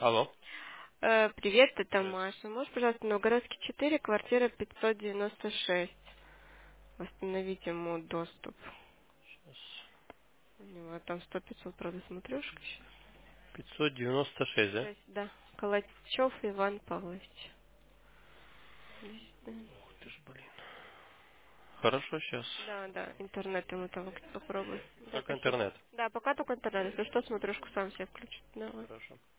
Алло. Привет, это Здравствуйте. Маша. Можешь, пожалуйста, Новгородский 4, квартира 596. Восстановить ему доступ. Сейчас. У него там 100-500, правда, смотрешка сейчас. 596, да? 6, да. Калачев Иван Павлович. Здесь, да. Ух ты ж, блин. Хорошо, сейчас. Да, да, интернет ему там попробуй. Да, Только спасибо. интернет. Да, пока только интернет. Если что, смотрешку сам себе включит. Давай. Хорошо.